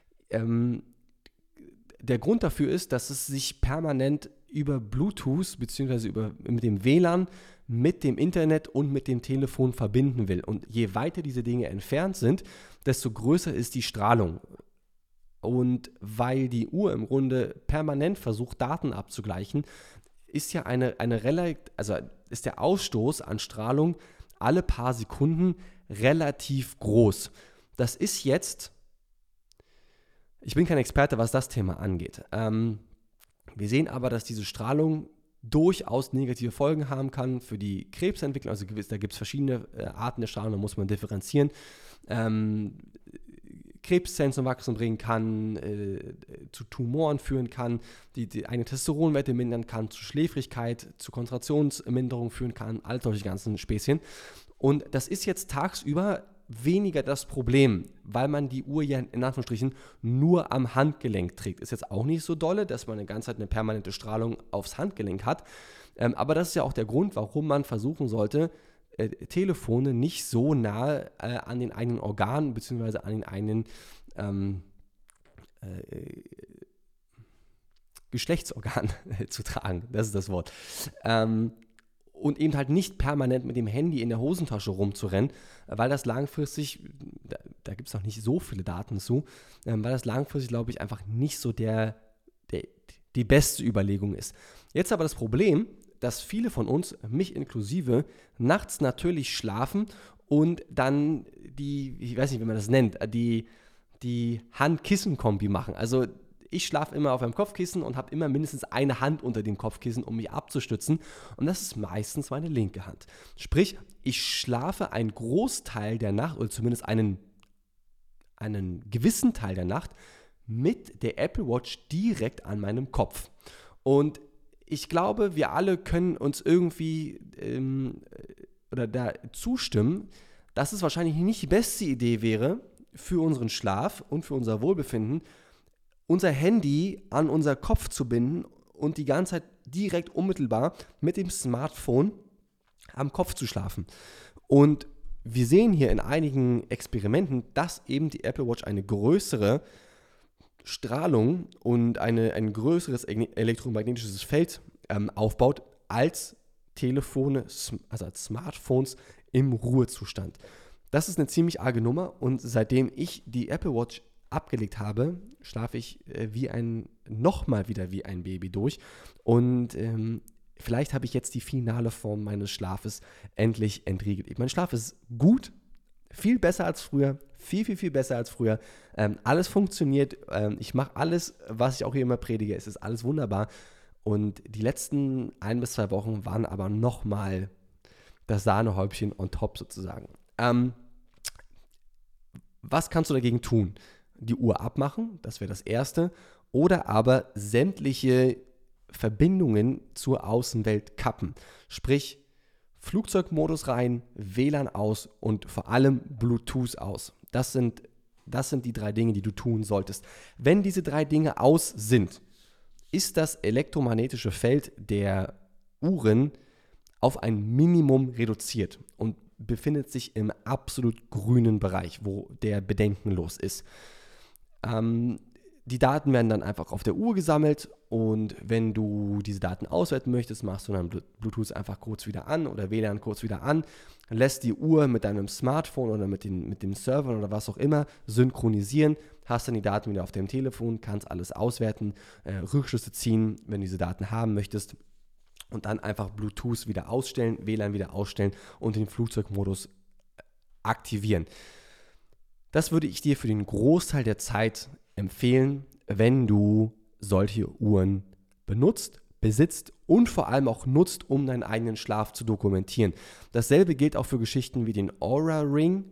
Der Grund dafür ist, dass es sich permanent über Bluetooth bzw. mit dem WLAN, mit dem Internet und mit dem Telefon verbinden will. Und je weiter diese Dinge entfernt sind, desto größer ist die Strahlung. Und weil die Uhr im Grunde permanent versucht, Daten abzugleichen, ist ja ist der Ausstoß an Strahlung alle paar Sekunden relativ groß. Das ist jetzt, ich bin kein Experte, was das Thema angeht. Wir sehen aber, dass diese Strahlung durchaus negative Folgen haben kann für die Krebsentwicklung. Also da gibt es verschiedene Arten der Strahlung, da muss man differenzieren. Krebszellen zum Wachstum bringen kann, zu Tumoren führen kann, die eigene Testosteronwerte mindern kann, zu Schläfrigkeit, zu Konzentrationsminderung führen kann, all solche ganzen Späßchen. Und das ist jetzt tagsüber weniger das Problem, weil man die Uhr ja in Anführungsstrichen nur am Handgelenk trägt. Ist jetzt auch nicht so dolle, dass man die ganze Zeit eine permanente Strahlung aufs Handgelenk hat. Aber das ist ja auch der Grund, warum man versuchen sollte, Telefone nicht so nahe an den eigenen Organen bzw. an den eigenen Geschlechtsorgan zu tragen. Das ist das Wort. Und eben halt nicht permanent mit dem Handy in der Hosentasche rumzurennen, weil das langfristig, da gibt es noch nicht so viele Daten zu, weil das langfristig, glaube ich, einfach nicht so die beste Überlegung ist. Jetzt aber das Problem, dass viele von uns, mich inklusive, nachts natürlich schlafen und dann ich weiß nicht, wie man das nennt, die Hand-Kissen-Kombi machen. Also ich schlafe immer auf einem Kopfkissen und habe immer mindestens eine Hand unter dem Kopfkissen, um mich abzustützen. Und das ist meistens meine linke Hand. Sprich, ich schlafe einen Großteil der Nacht oder zumindest einen gewissen Teil der Nacht mit der Apple Watch direkt an meinem Kopf. Und ich glaube, wir alle können uns irgendwie oder da zustimmen, dass es wahrscheinlich nicht die beste Idee wäre, für unseren Schlaf und für unser Wohlbefinden, unser Handy an unser Kopf zu binden und die ganze Zeit direkt unmittelbar mit dem Smartphone am Kopf zu schlafen. Und wir sehen hier in einigen Experimenten, dass eben die Apple Watch eine größere Strahlung und ein größeres elektromagnetisches Feld aufbaut als Telefone, also als Smartphones im Ruhezustand. Das ist eine ziemlich arge Nummer und seitdem ich die Apple Watch abgelegt habe, schlafe ich nochmal wieder wie ein Baby durch und vielleicht habe ich jetzt die finale Form meines Schlafes endlich entriegelt. Mein Schlaf ist gut, viel besser als früher, viel besser als früher. Alles funktioniert, ich mache alles, was ich auch hier immer predige, es ist alles wunderbar und die letzten 1 bis 2 Wochen waren aber nochmal das Sahnehäubchen on top sozusagen. Was kannst du dagegen tun? Die Uhr abmachen, das wäre das Erste, oder aber sämtliche Verbindungen zur Außenwelt kappen. Sprich, Flugzeugmodus rein, WLAN aus und vor allem Bluetooth aus. Das sind die 3 Dinge, die du tun solltest. Wenn diese 3 Dinge aus sind, ist das elektromagnetische Feld der Uhren auf ein Minimum reduziert und befindet sich im absolut grünen Bereich, wo der bedenkenlos ist. Die Daten werden dann einfach auf der Uhr gesammelt und wenn du diese Daten auswerten möchtest, machst du dann Bluetooth einfach kurz wieder an oder WLAN kurz wieder an, lässt die Uhr mit deinem Smartphone oder mit dem Server oder was auch immer synchronisieren, hast dann die Daten wieder auf dem Telefon, kannst alles auswerten, Rückschlüsse ziehen, wenn du diese Daten haben möchtest und dann einfach Bluetooth wieder ausstellen, WLAN wieder ausstellen und den Flugzeugmodus aktivieren. Das würde ich dir für den Großteil der Zeit empfehlen, wenn du solche Uhren benutzt, besitzt und vor allem auch nutzt, um deinen eigenen Schlaf zu dokumentieren. Dasselbe gilt auch für Geschichten wie den Oura Ring.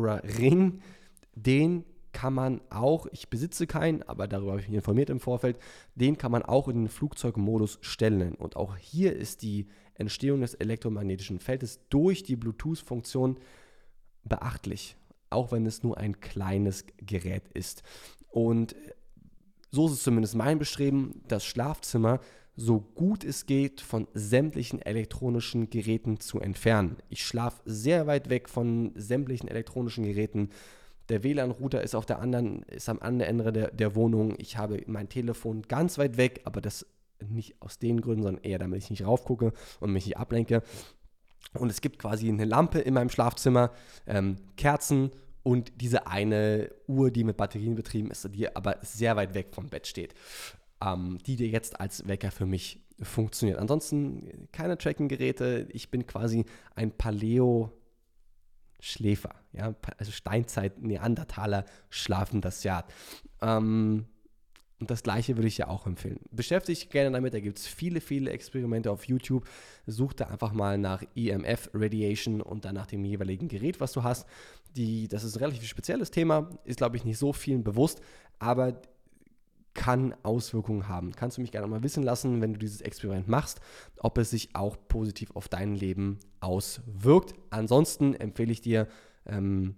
Den kann man auch, ich besitze keinen, aber darüber habe ich mich informiert im Vorfeld, den kann man auch in den Flugzeugmodus stellen. Und auch hier ist die Entstehung des elektromagnetischen Feldes durch die Bluetooth-Funktion beachtlich, auch wenn es nur ein kleines Gerät ist. Und so ist es zumindest mein Bestreben, das Schlafzimmer so gut es geht von sämtlichen elektronischen Geräten zu entfernen. Ich schlafe sehr weit weg von sämtlichen elektronischen Geräten. Der WLAN-Router ist am anderen Ende der Wohnung. Ich habe mein Telefon ganz weit weg, aber das nicht aus den Gründen, sondern eher, damit ich nicht raufgucke und mich nicht ablenke. Und es gibt quasi eine Lampe in meinem Schlafzimmer, Kerzen und diese eine Uhr, die mit Batterien betrieben ist, die aber sehr weit weg vom Bett steht, die dir jetzt als Wecker für mich funktioniert. Ansonsten keine Tracking-Geräte. Ich bin quasi ein Paleo-Schläfer. Ja? Also Steinzeit-Neandertaler schlafen das Jahr. Und das Gleiche würde ich ja auch empfehlen. Beschäftige dich gerne damit. Da gibt es viele, viele Experimente auf YouTube. Such da einfach mal nach EMF Radiation und dann nach dem jeweiligen Gerät, was du hast. Das ist ein relativ spezielles Thema. Ist, glaube ich, nicht so vielen bewusst, aber kann Auswirkungen haben. Kannst du mich gerne mal wissen lassen, wenn du dieses Experiment machst, ob es sich auch positiv auf dein Leben auswirkt. Ansonsten empfehle ich dir, wenn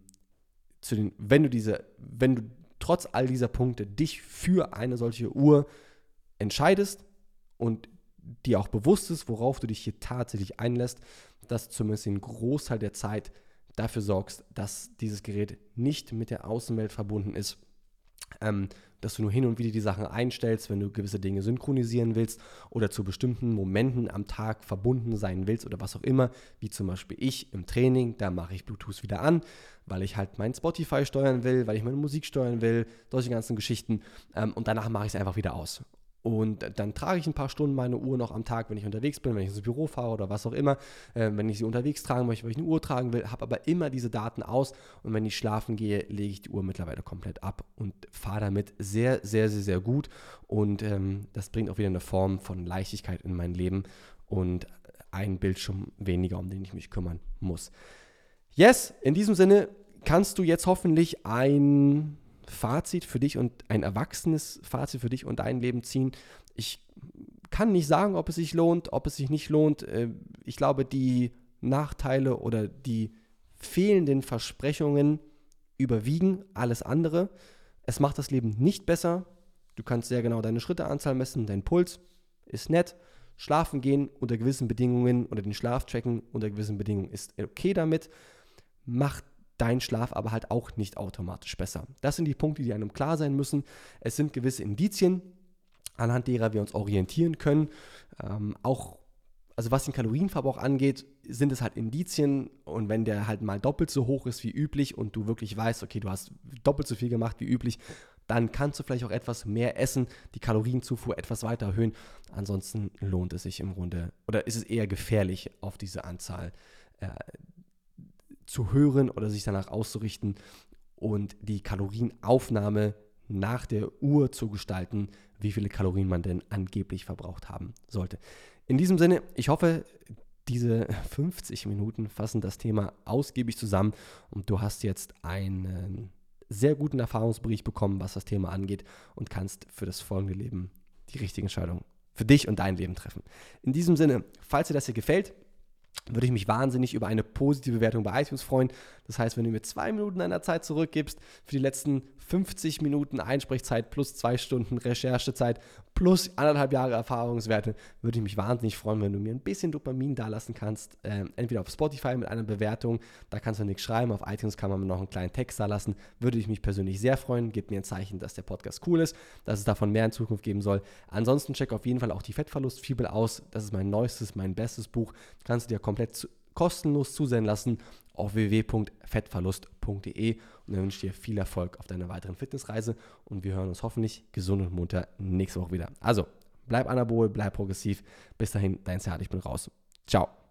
du trotz all dieser Punkte dich für eine solche Uhr entscheidest und dir auch bewusst ist, worauf du dich hier tatsächlich einlässt, dass du zumindest den Großteil der Zeit dafür sorgst, dass dieses Gerät nicht mit der Außenwelt verbunden ist, dass du nur hin und wieder die Sachen einstellst, wenn du gewisse Dinge synchronisieren willst oder zu bestimmten Momenten am Tag verbunden sein willst oder was auch immer, wie zum Beispiel ich im Training, da mache ich Bluetooth wieder an, weil ich halt mein Spotify steuern will, weil ich meine Musik steuern will, solche ganzen Geschichten, und danach mache ich es einfach wieder aus. Und dann trage ich ein paar Stunden meine Uhr noch am Tag, wenn ich unterwegs bin, wenn ich ins Büro fahre oder was auch immer, wenn ich sie unterwegs tragen möchte, weil ich eine Uhr tragen will, habe aber immer diese Daten aus und wenn ich schlafen gehe, lege ich die Uhr mittlerweile komplett ab und fahre damit sehr, sehr, sehr, sehr gut und das bringt auch wieder eine Form von Leichtigkeit in mein Leben und einen Bildschirm weniger, um den ich mich kümmern muss. Yes, in diesem Sinne kannst du jetzt hoffentlich ein Fazit für dich und ein erwachsenes Fazit für dich und dein Leben ziehen. Ich kann nicht sagen, ob es sich lohnt, ob es sich nicht lohnt. Ich glaube, die Nachteile oder die fehlenden Versprechungen überwiegen alles andere. Es macht das Leben nicht besser. Du kannst sehr genau deine Schritteanzahl messen, dein Puls ist nett. Schlafen gehen unter gewissen Bedingungen oder den Schlaf tracken unter gewissen Bedingungen ist okay damit. Macht dein Schlaf aber halt auch nicht automatisch besser. Das sind die Punkte, die einem klar sein müssen. Es sind gewisse Indizien, anhand derer wir uns orientieren können. Also was den Kalorienverbrauch angeht, sind es halt Indizien und wenn der halt mal doppelt so hoch ist wie üblich und du wirklich weißt, okay, du hast doppelt so viel gemacht wie üblich, dann kannst du vielleicht auch etwas mehr essen, die Kalorienzufuhr etwas weiter erhöhen. Ansonsten lohnt es sich im Grunde, oder ist es eher gefährlich, auf diese Anzahl zu hören oder sich danach auszurichten und die Kalorienaufnahme nach der Uhr zu gestalten, wie viele Kalorien man denn angeblich verbraucht haben sollte. In diesem Sinne, ich hoffe, diese 50 Minuten fassen das Thema ausgiebig zusammen und du hast jetzt einen sehr guten Erfahrungsbericht bekommen, was das Thema angeht und kannst für das folgende Leben die richtige Entscheidung für dich und dein Leben treffen. In diesem Sinne, falls dir das hier gefällt, würde ich mich wahnsinnig über eine positive Bewertung bei iTunes freuen. Das heißt, wenn du mir 2 Minuten deiner Zeit zurückgibst für die letzten 50 Minuten Einsprechzeit plus 2 Stunden Recherchezeit plus 1,5 Jahre Erfahrungswerte, würde ich mich wahnsinnig freuen, wenn du mir ein bisschen Dopamin dalassen kannst. Entweder auf Spotify mit einer Bewertung, da kannst du nichts schreiben, auf iTunes kann man mir noch einen kleinen Text dalassen. Würde ich mich persönlich sehr freuen. Gib mir ein Zeichen, dass der Podcast cool ist, dass es davon mehr in Zukunft geben soll. Ansonsten check auf jeden Fall auch die Fettverlustfibel aus. Das ist mein neuestes, mein bestes Buch. Kannst du dir komplett kostenlos zusenden lassen auf www.fettverlust.de und dann wünsche ich dir viel Erfolg auf deiner weiteren Fitnessreise und wir hören uns hoffentlich gesund und munter nächste Woche wieder. Also, bleib anabol, bleib progressiv. Bis dahin, dein Zert, ich bin raus. Ciao.